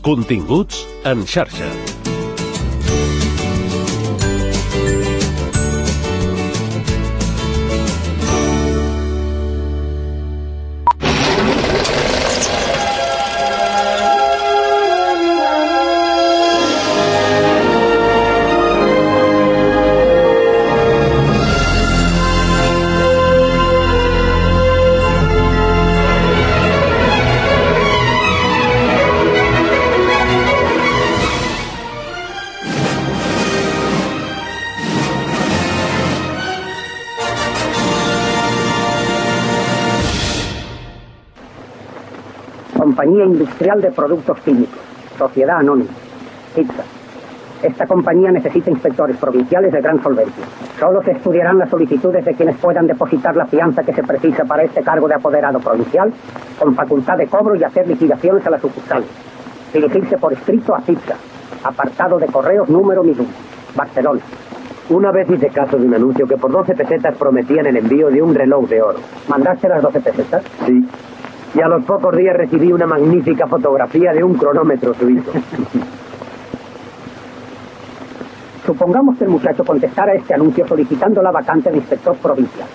Continguts en xarxa. Compañía Industrial de Productos Químicos, Sociedad Anónima, IPSA. Esta compañía necesita inspectores provinciales de gran solvencia. Solo se estudiarán las solicitudes de quienes puedan depositar la fianza que se precisa para este cargo de apoderado provincial, con facultad de cobro y hacer liquidaciones a las sucursales. Dirigirse por escrito a IPSA, apartado de correos número 1001, Barcelona. Una vez hice caso de un anuncio que por 12 pesetas prometían el envío de un reloj de oro. ¿Mandaste las 12 pesetas? Sí. Y a los pocos días recibí una magnífica fotografía de un cronómetro suizo. Supongamos que el muchacho contestara este anuncio solicitando la vacante de inspector provincial.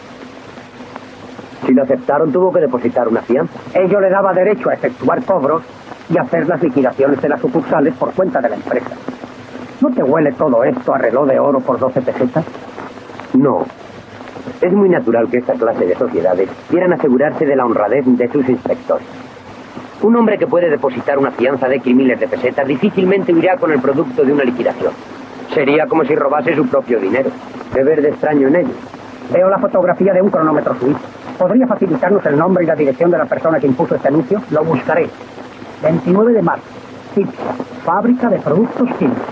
Si lo aceptaron, tuvo que depositar una fianza. Ello le daba derecho a efectuar cobros y hacer las liquidaciones de las sucursales por cuenta de la empresa. ¿No te huele todo esto a reloj de oro por 12 pesetas? No. Es muy natural que esta clase de sociedades quieran asegurarse de la honradez de sus inspectores. Un hombre que puede depositar una fianza de miles de pesetas difícilmente huirá con el producto de una liquidación. Sería como si robase su propio dinero. ¿Qué ver de extraño en ello? Veo la fotografía de un cronómetro suizo. ¿Podría facilitarnos el nombre y la dirección de la persona que impuso este anuncio? Lo buscaré. 29 de marzo. IPSA, Fàbrica de Productos Químicos.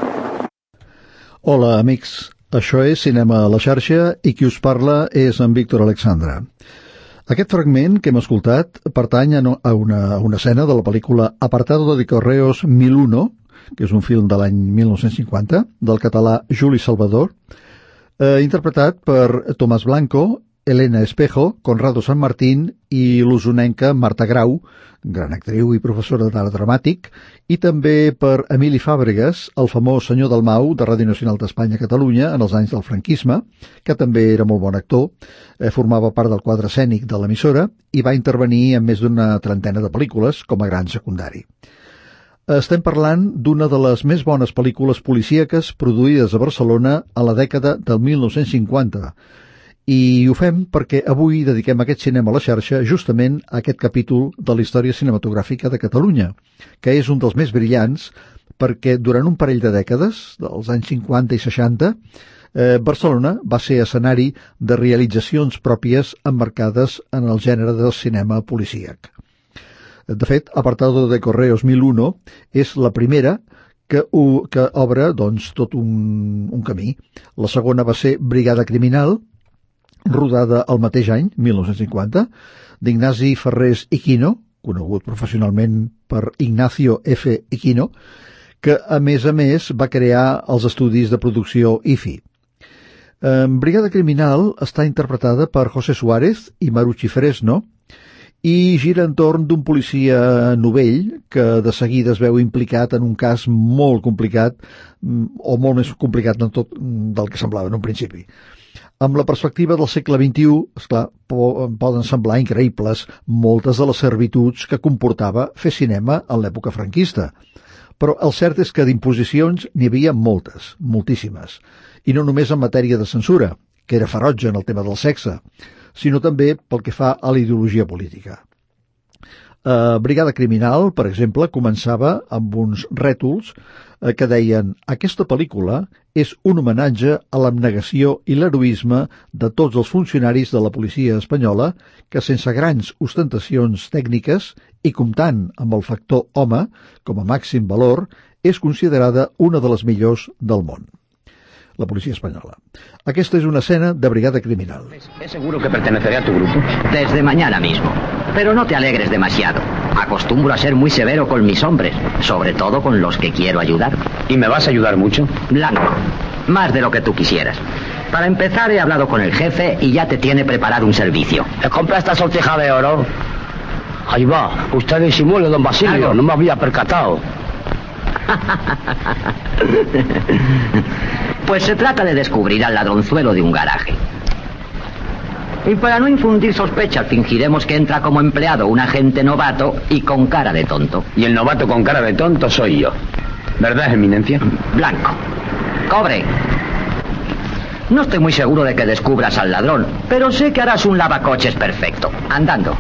Hola, amics. Això és Cinema a la xarxa i qui us parla és en Víctor Alexandre. Aquest fragment que hem escoltat pertany a una escena de la pel·lícula Apartado de Correos 1001, que és un film de l'any 1950, del català Juli Salvador, interpretat per Tomàs Blanco, Elena Espejo, Conrado San Martín i l'usonenca Marta Grau, gran actriu i professora d'art dramàtic, i també per Emili Fàbregas, el famós senyor Dalmau de Ràdio Nacional d'Espanya a Catalunya en els anys del franquisme, que també era molt bon actor, formava part del quadre escènic de l'emissora i va intervenir en més d'una trentena de pel·lícules com a gran secundari. Estem parlant d'una de les més bones pel·lícules policíaques produïdes a Barcelona a la dècada del 1950, i ho fem perquè avui dediquem aquest cinema a la xarxa justament a aquest capítol de la història cinematogràfica de Catalunya, que és un dels més brillants perquè durant un parell de dècades, dels anys 50 i 60, Barcelona va ser escenari de realitzacions pròpies emmarcades en el gènere del cinema policíac. De fet, Apartado de Correos 1001 és la primera que obre doncs, tot un camí. La segona va ser Brigada Criminal, rodada el mateix any, 1950, d'Ignasi Ferrés Iquino, conegut professionalment per Ignacio F. Iquino, que a més va crear els estudis de producció IFI. Brigada Criminal està interpretada per José Suárez i Marucci Fresno i gira entorn d'un policia novell que de seguida es veu implicat en un cas molt complicat, o molt més complicat del que semblava en un principi. Amb la perspectiva del segle XXI, esclar, poden semblar increïbles moltes de les servituds que comportava fer cinema en l'època franquista. Però el cert és que d'imposicions n'hi havia moltes, moltíssimes. I no només en matèria de censura, que era ferotge en el tema del sexe, sinó també pel que fa a la ideologia política. Brigada Criminal, per exemple, començava amb uns rètols que deien: aquesta pel·lícula és un homenatge a l'abnegació i l'heroisme de tots els funcionaris de la policia espanyola que, sense grans ostentacions tècniques i comptant amb el factor home com a màxim valor, és considerada una de les millors del món. La policía española. Aquesta es una escena de Brigada Criminal. ¿Es seguro que perteneceré a tu grupo? Desde mañana mismo. Pero no te alegres demasiado. Acostumbro a ser muy severo con mis hombres, sobre todo con los que quiero ayudar. ¿Y me vas a ayudar mucho? Blanco, más de lo que tú quisieras. Para empezar, he hablado con el jefe y ya te tiene preparado un servicio. ¿Te compra esta sortija de oro? Ahí va, usted disimule, don Basilio, no me había percatado. Pues se trata de descubrir al ladronzuelo de un garaje. Y para no infundir sospechas, fingiremos que entra como empleado un agente novato y con cara de tonto. Y el novato con cara de tonto soy yo. ¿Verdad, eminencia? Blanco. Cobre. No estoy muy seguro de que descubras al ladrón, pero sé que harás un lavacoches perfecto, andando.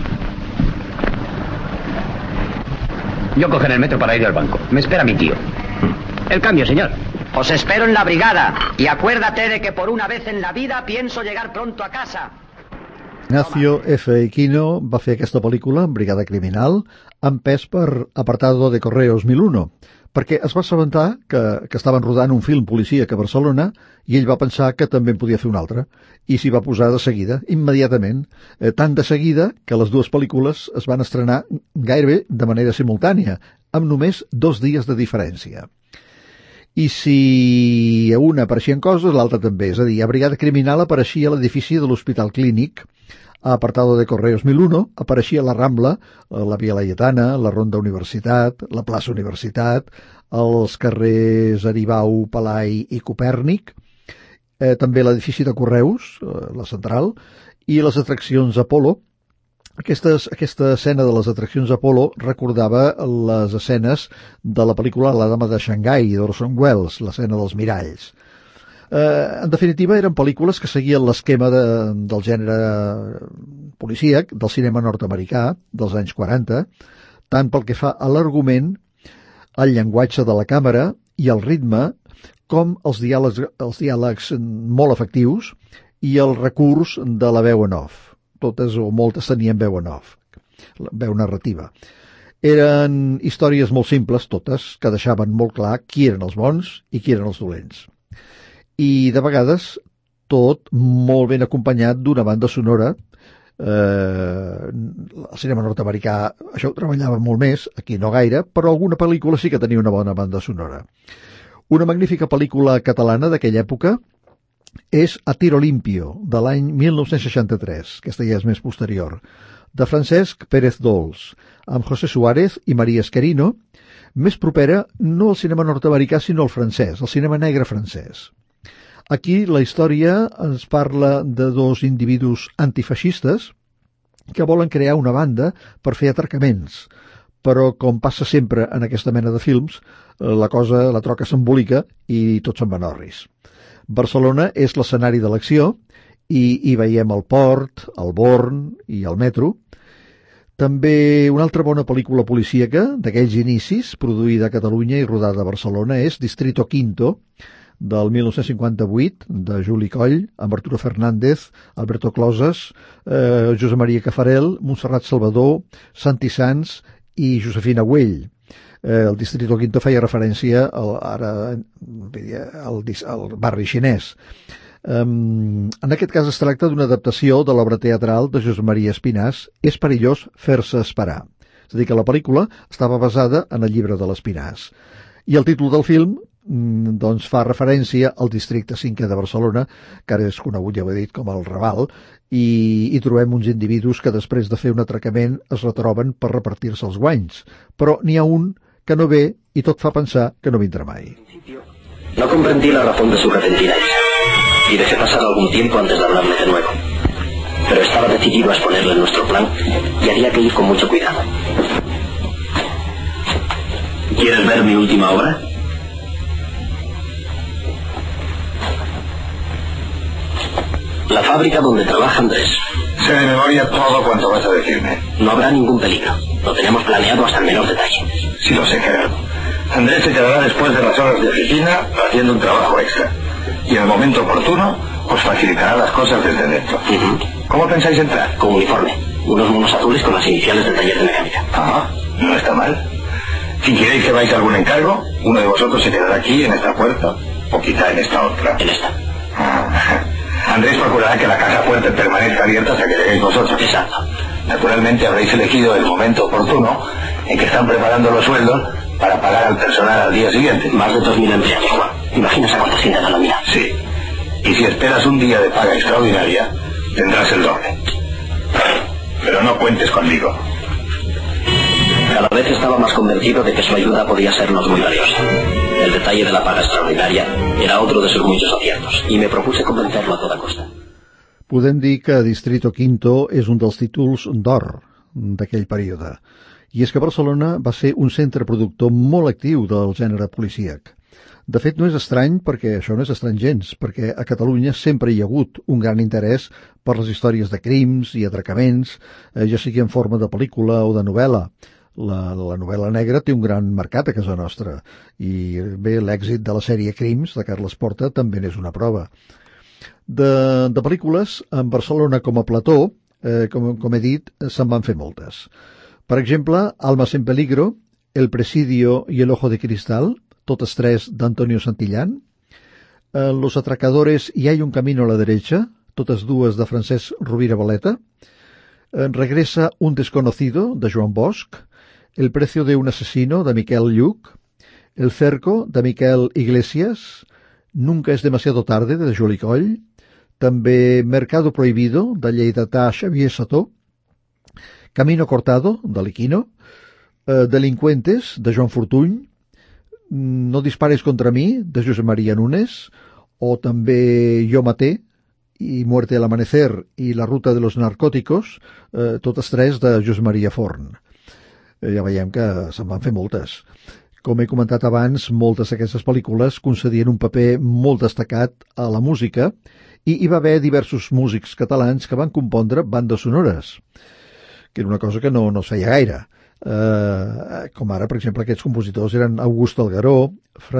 Yo cogeré el metro para ir al banco. Me espera mi tío. El cambio, señor. Os espero en la brigada. Y acuérdate de que por una vez en la vida pienso llegar pronto a casa. Ignacio F. Iquino va fer aquesta pel·lícula, Brigada Criminal, empès per Apartado de Correos 1001, perquè es va assabentar que estaven rodant un film policíac a Barcelona i ell va pensar que també en podia fer un altre, i s'hi va posar de seguida, immediatament, tan de seguida que les dues pel·lícules es van estrenar gairebé de manera simultània, amb només 2 dies de diferència. I si a una apareixien coses, l'altra també. És a dir, a Brigada Criminal apareixia l'edifici de l'Hospital Clínic, a Apartado de Correos 1001 apareixia la Rambla, la Via Laietana, la Ronda Universitat, la plaça Universitat, els carrers Aribau, Palai i Copèrnic, també l'edifici de Correus, la central, i les atraccions Apolo. Aquesta escena de les atraccions Apolo recordava les escenes de la pel·lícula La dama de Xangai, d'Orson Welles, l'escena dels miralls. En definitiva, eren pel·lícules que seguien l'esquema del gènere policíac, del cinema nord-americà, dels anys 40, tant pel que fa a l'argument, al llenguatge de la càmera i al ritme, com els diàlegs molt efectius i el recurs de la veu en off. Totes o moltes tenien veu en off, veu narrativa. Eren històries molt simples, totes, que deixaven molt clar qui eren els bons i qui eren els dolents. I de vegades tot molt ben acompanyat d'una banda sonora. El cinema nord-americà això ho treballava molt més, aquí no gaire, però alguna pel·lícula sí que tenia una bona banda sonora. Una magnífica pel·lícula catalana d'aquella època és A tiro limpio, de l'any 1963, aquesta ja és més posterior, de Francesc Pérez Dols, amb José Suárez i María Esquerino, més propera no al cinema nord-americà sinó al francès, al cinema negre francès. Aquí la història ens parla de 2 individus antifeixistes que volen crear una banda per fer atracaments, però com passa sempre en aquesta mena de films, la troca s'embolica i tots se'n van orris. Barcelona és l'escenari de l'acció i hi veiem el port, el Born i el metro. També una altra bona pel·lícula policíaca d'aquells inicis, produïda a Catalunya i rodada a Barcelona, és Distrito Quinto, del 1958, de Juli Coll, amb Arturo Fernández, Alberto Closas, Josep Maria Cafarel, Montserrat Salvador, Santi Sans i Josefina Güell. El Distrito Quinto feia referència al barri xinès. En aquest cas es tracta d'una adaptació de l'obra teatral de Josep Maria Espinàs, És perillós fer-se esperar. És a dir, que la pel·lícula estava basada en el llibre de l'Espinàs. I el títol del film doncs fa referència al districte 5è de Barcelona, que ara és conegut, ja ho he dit, com el Raval, i trobem uns individus que després de fer un atracament es retroben per repartir-se els guanys. Però n'hi ha un que no ve i tot fa pensar que no vindrà mai. No comprendí la razón de su repentina ira y dejé pasar algún tiempo antes de hablarle de nuevo. Pero estaba decidido a exponerle nuestro plan y había que ir con mucho cuidado. ¿Quieres ver mi última obra? La fábrica donde trabaja Andrés. Sé de memoria todo cuanto vas a decirme. No habrá ningún peligro. Lo tenemos planeado hasta el menor detalle. Sí lo sé, Gerardo. Andrés se quedará después de las horas de oficina haciendo un trabajo extra. Y en el momento oportuno os facilitará las cosas desde dentro. ¿Cómo pensáis entrar? Con uniforme. Unos monos azules con las iniciales del taller de mecánica. Ah, no está mal. Si queréis que vais a algún encargo, uno de vosotros se quedará aquí en esta puerta o quizá en esta otra. En esta. Andrés procurará que la caja fuerte permanezca abierta hasta que lleguéis vosotros. Exacto. Naturalmente habréis elegido el momento oportuno en que están preparando los sueldos para pagar al personal al día siguiente. Más de 2.000 empleados, Juan. ¿Imaginas a cuánta gente a la mía? Sí. Y si esperas un día de paga extraordinaria, tendrás el doble. Pero no cuentes conmigo. Cada vez estaba más convencido de que su ayuda podía sernos muy valiosa. El detalle de la paga extraordinaria era otro de sus muchos aciertos, y me propuse convencerlo a toda costa. Podem dir que Distrito Quinto és un dels títols d'or d'aquell període. I és que Barcelona va ser un centre productor molt actiu del gènere policíac. De fet, no és estrany, perquè això no és estrany gens, perquè a Catalunya sempre hi ha hagut un gran interès per les històries de crims i atracaments, ja sigui en forma de pel·lícula o de novel·la. La novel·la negra té un gran mercat a casa nostra, i bé, l'èxit de la sèrie Crims, de Carles Porta, també n'és una prova. De pel·lícules, en Barcelona com a plató, com he dit, se'n van fer moltes. Per exemple, Almas en peligro, El presidio i El ojo de cristal, totes tres d'Antonio Santillán. Los atracadores y hay un camino a la derecha, totes dues de Francesc Rovira Valeta. Regresa un desconocido, de Joan Bosch. El precio de un asesino, de Miquel Lluch. El cerco, de Miquel Iglesias. Nunca es demasiado tarde, de Juli Coll. També Mercado prohibido, de lleidatà Xavier Sató. Camino cortado, de Liquino. Delincuentes, de Joan Fortuny. No dispares contra mi, de Josep Maria Nunes. O també Jo maté i Muerte al amanecer i La ruta de los narcóticos, totes tres de Josep Maria Forn. Ja veiem que se'n van fer moltes. Com he comentat abans, moltes d'aquestes pel·lícules concedien un paper molt destacat a la música i hi va haver diversos músics catalans que van compondre bandes sonores, que era una cosa que no es feia gaire. Com ara, per exemple, aquests compositors eren August Algueró,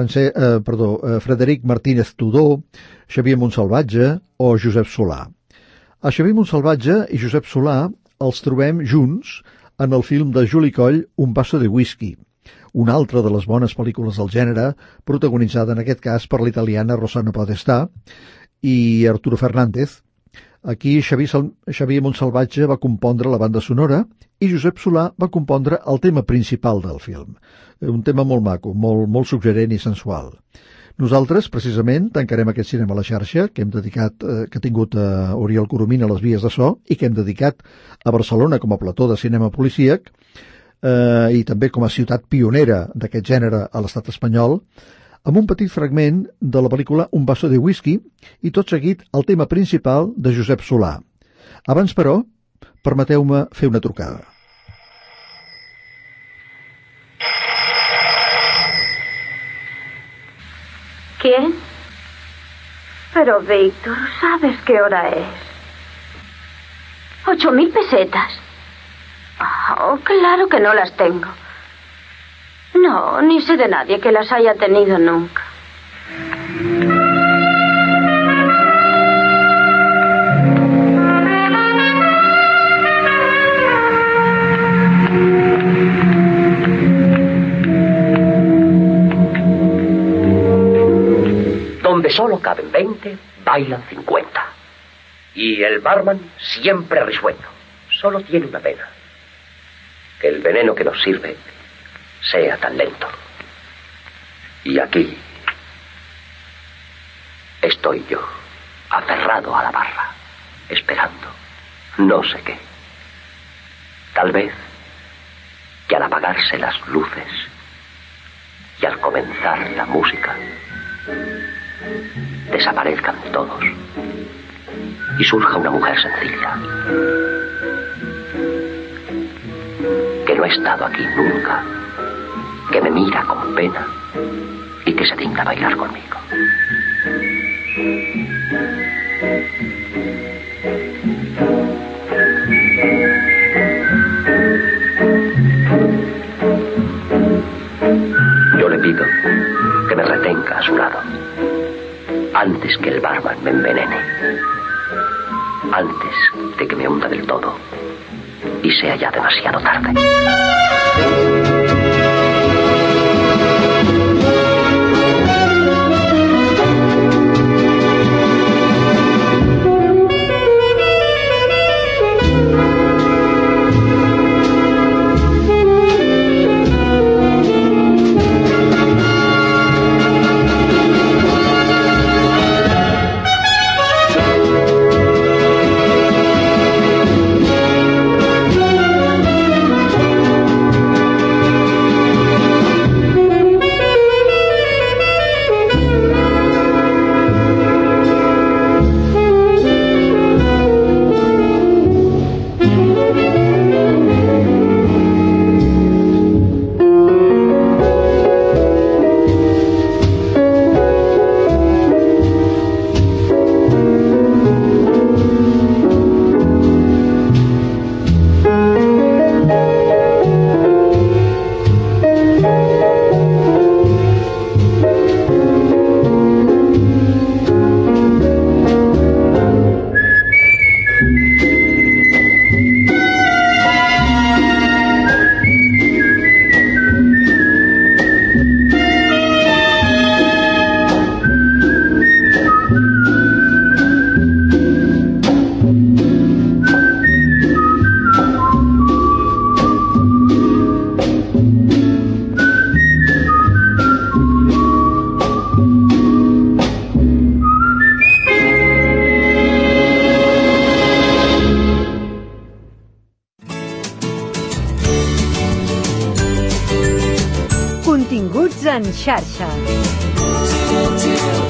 Frederic Martínez Tudó, Xavier Montsalvatge o Josep Solà. A Xavier Montsalvatge i Josep Solà els trobem junts en el film de Juli Coll Un vaso de whisky, una altra de les bones pel·lícules del gènere, protagonitzada en aquest cas per l'italiana Rossana Podestà i Arturo Fernández. Aquí Xavier Montsalvatge va compondre la banda sonora i Josep Solà va compondre el tema principal del film. Un tema molt maco, molt suggerent i sensual. Nosaltres, precisament, tancarem aquest cinema a la xarxa que ha tingut Oriol Coromina a les vies de so i que hem dedicat a Barcelona com a plató de cinema policíac i també com a ciutat pionera d'aquest gènere a l'estat espanyol, amb un petit fragment de la pel·lícula Un vaso de whisky i tot seguit el tema principal de Josep Solà. Abans, però, permeteu-me fer una trucada. ¿Quién? Pero, Víctor, ¿sabes qué hora es? 8.000 pesetas. Oh, claro que no las tengo. No, ni sé de nadie que las haya tenido nunca. Donde solo caben 20, bailan 50. Y el barman siempre risueño. Solo tiene una pena: que el veneno que nos sirve sea tan lento. Y aquí estoy yo, aferrado a la barra, esperando no sé qué. Tal vez que al apagarse las luces y al comenzar la música, desaparezcan todos y surja una mujer sencilla que no ha estado aquí nunca, que me mira con pena y que se digna bailar conmigo. Yo le pido que me retenga a su lado antes que el barman me envenene, antes de que me hunda del todo y sea ya demasiado tarde. Continguts en xarxa.